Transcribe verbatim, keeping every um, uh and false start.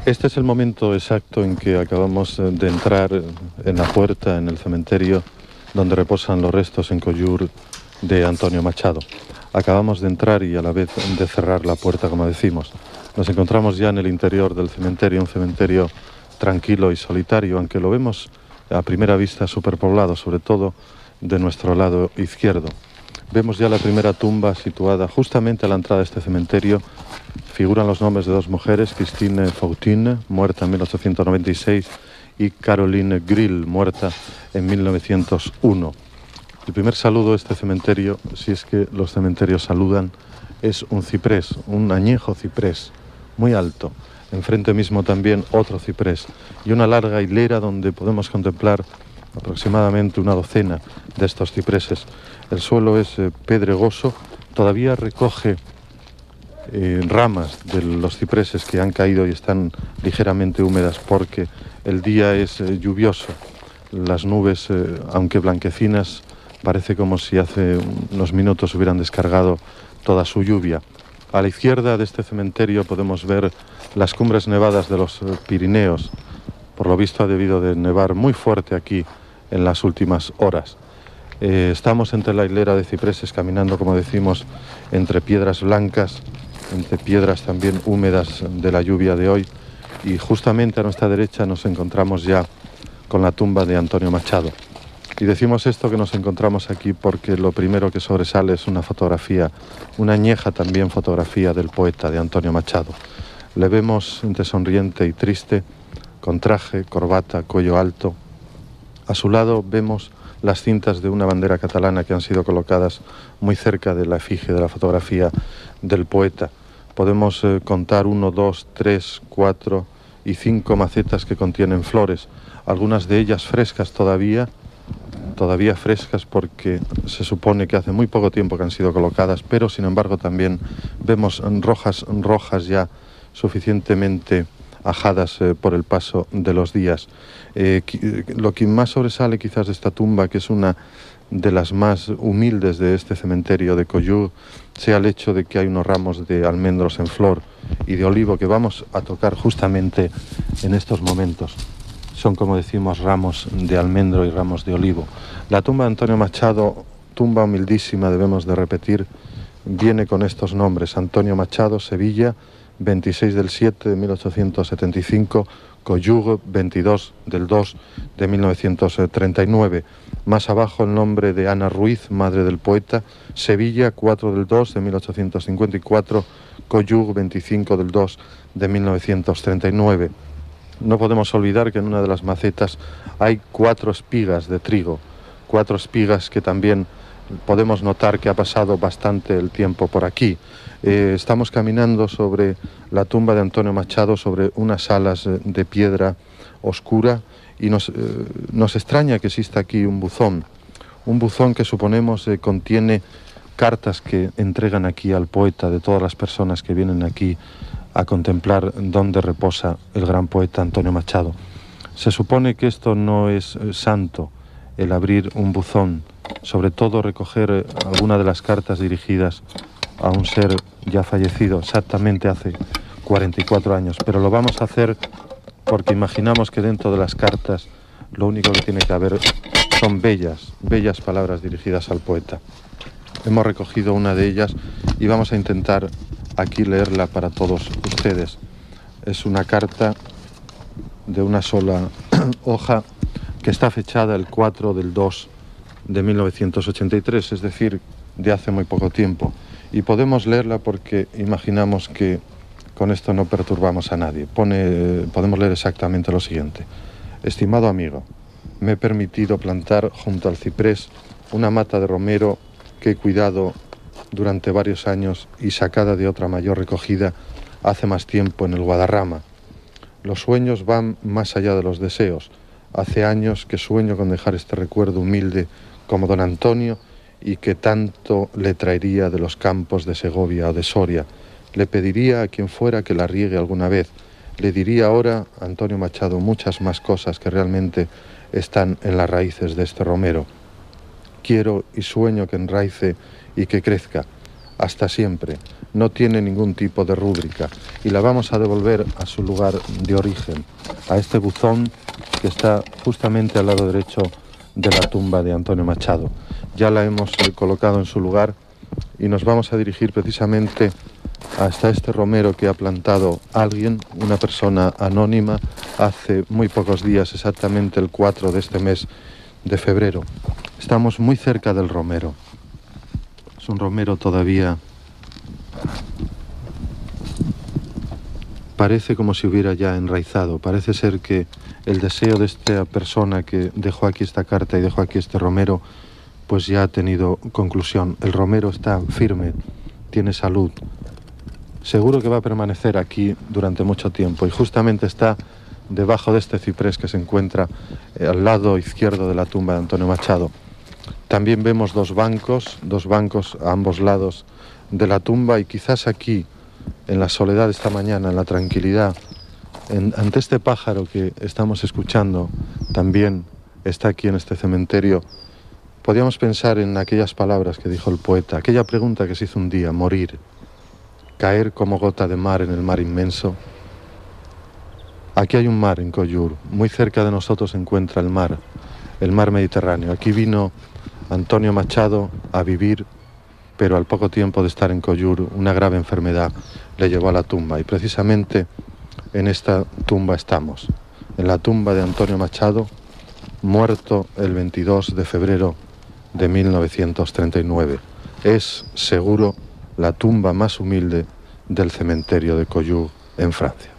Este es el momento exacto en que acabamos de entrar en la puerta, en el cementerio, donde reposan los restos en Collur de Antonio Machado. Acabamos de entrar y a la vez de cerrar la puerta, como decimos. Nos encontramos ya en el interior del cementerio, un cementerio tranquilo y solitario, aunque lo vemos a primera vista superpoblado, sobre todo de nuestro lado izquierdo. Vemos ya la primera tumba situada justamente a la entrada de este cementerio. Figuran los nombres de dos mujeres, Christine Fautin, muerta en mil ochocientos noventa y seis, y Caroline Grill, muerta en mil novecientos uno. El primer saludo de este cementerio, si es que los cementerios saludan, es un ciprés, un añejo ciprés, muy alto. Enfrente mismo también otro ciprés y una larga hilera donde podemos contemplar aproximadamente una docena de estos cipreses. El suelo es eh, pedregoso, todavía recoge eh, ramas de los cipreses que han caído y están ligeramente húmedas porque el día es eh, lluvioso. Las nubes, eh, aunque blanquecinas, parece como si hace unos minutos hubieran descargado toda su lluvia. A la izquierda de este cementerio podemos ver las cumbres nevadas de los Pirineos. Por lo visto ha debido de nevar muy fuerte aquí en las últimas horas. Eh, estamos entre la hilera de cipreses caminando, como decimos, entre piedras blancas, entre piedras también húmedas de la lluvia de hoy, y justamente a nuestra derecha nos encontramos ya con la tumba de Antonio Machado. Y decimos esto que nos encontramos aquí porque lo primero que sobresale es una fotografía, una añeja también fotografía del poeta, de Antonio Machado. Le vemos entre sonriente y triste, con traje, corbata, cuello alto. A su lado vemos las cintas de una bandera catalana que han sido colocadas muy cerca de la efigie de la fotografía del poeta. Podemos eh, contar uno, dos, tres, cuatro y cinco macetas que contienen flores, algunas de ellas frescas todavía, todavía frescas porque se supone que hace muy poco tiempo que han sido colocadas, pero sin embargo también vemos rojas, rojas ya suficientemente ajadas eh, por el paso de los días. Eh, lo que más sobresale quizás de esta tumba, que es una de las más humildes de este cementerio de Collur, sea el hecho de que hay unos ramos de almendros en flor y de olivo que vamos a tocar justamente en estos momentos. Son, como decimos, ramos de almendro y ramos de olivo. La tumba de Antonio Machado, tumba humildísima, debemos de repetir, viene con estos nombres: Antonio Machado, Sevilla, veintiséis del siete de mil ochocientos setenta y cinco, Collur, veintidós del dos de mil novecientos treinta y nueve. Más abajo el nombre de Ana Ruiz, madre del poeta, Sevilla, cuatro del dos de mil ochocientos cincuenta y cuatro, Collur, veinticinco del dos de mil novecientos treinta y nueve. No podemos olvidar que en una de las macetas hay cuatro espigas de trigo, cuatro espigas que también podemos notar que ha pasado bastante el tiempo por aquí. Eh, estamos caminando sobre la tumba de Antonio Machado, sobre unas alas de piedra oscura, y nos, eh, nos extraña que exista aquí un buzón, un buzón que suponemos eh, contiene cartas que entregan aquí al poeta de todas las personas que vienen aquí a contemplar dónde reposa el gran poeta Antonio Machado. Se supone que esto no es eh, santo, el abrir un buzón, sobre todo recoger eh, alguna de las cartas dirigidas a un ser ya fallecido, exactamente hace cuarenta y cuatro años, pero lo vamos a hacer porque imaginamos que dentro de las cartas lo único que tiene que haber son bellas, bellas palabras dirigidas al poeta. Hemos recogido una de ellas y vamos a intentar aquí leerla para todos ustedes. Es una carta de una sola hoja que está fechada el cuatro del dos de mil novecientos ochenta y tres, es decir, de hace muy poco tiempo. Y podemos leerla porque imaginamos que con esto no perturbamos a nadie. Pone, podemos leer exactamente lo siguiente: estimado amigo, me he permitido plantar junto al ciprés una mata de romero que he cuidado durante varios años y sacada de otra mayor recogida hace más tiempo en el Guadarrama. Los sueños van más allá de los deseos. Hace años que sueño con dejar este recuerdo humilde como don Antonio y que tanto le traería de los campos de Segovia o de Soria. Le pediría a quien fuera que la riegue alguna vez. Le diría ahora a Antonio Machado muchas más cosas que realmente están en las raíces de este romero. Quiero y sueño que enraice y que crezca. hasta siempre. No tiene ningún tipo de rúbrica y la vamos a devolver a su lugar de origen, a este buzón que está justamente al lado derecho de la tumba de Antonio Machado. Ya la hemos eh, colocado en su lugar y nos vamos a dirigir precisamente hasta este romero que ha plantado alguien, una persona anónima, hace muy pocos días, exactamente el cuatro de este mes de febrero. Estamos muy cerca del romero. Es un romero todavía... Parece como si hubiera ya enraizado. Parece ser que el deseo de esta persona que dejó aquí esta carta y dejó aquí este romero, pues ya ha tenido conclusión. El romero está firme, tiene salud. Seguro que va a permanecer aquí durante mucho tiempo y justamente está debajo de este ciprés que se encuentra eh, al lado izquierdo de la tumba de Antonio Machado. También vemos dos bancos, dos bancos a ambos lados de la tumba y quizás aquí, en la soledad de esta mañana, en la tranquilidad, en, ante este pájaro que estamos escuchando, también está aquí en este cementerio, podríamos pensar en aquellas palabras que dijo el poeta, aquella pregunta que se hizo un día, morir, caer como gota de mar en el mar inmenso. Aquí hay un mar en Collur, muy cerca de nosotros se encuentra el mar, el mar Mediterráneo. Aquí vino Antonio Machado a vivir, pero al poco tiempo de estar en Collur, una grave enfermedad le llevó a la tumba. Y precisamente en esta tumba estamos, en la tumba de Antonio Machado, muerto el veintidós de febrero de mil novecientos treinta y nueve. Es, seguro, la tumba más humilde del cementerio de Collur, en Francia.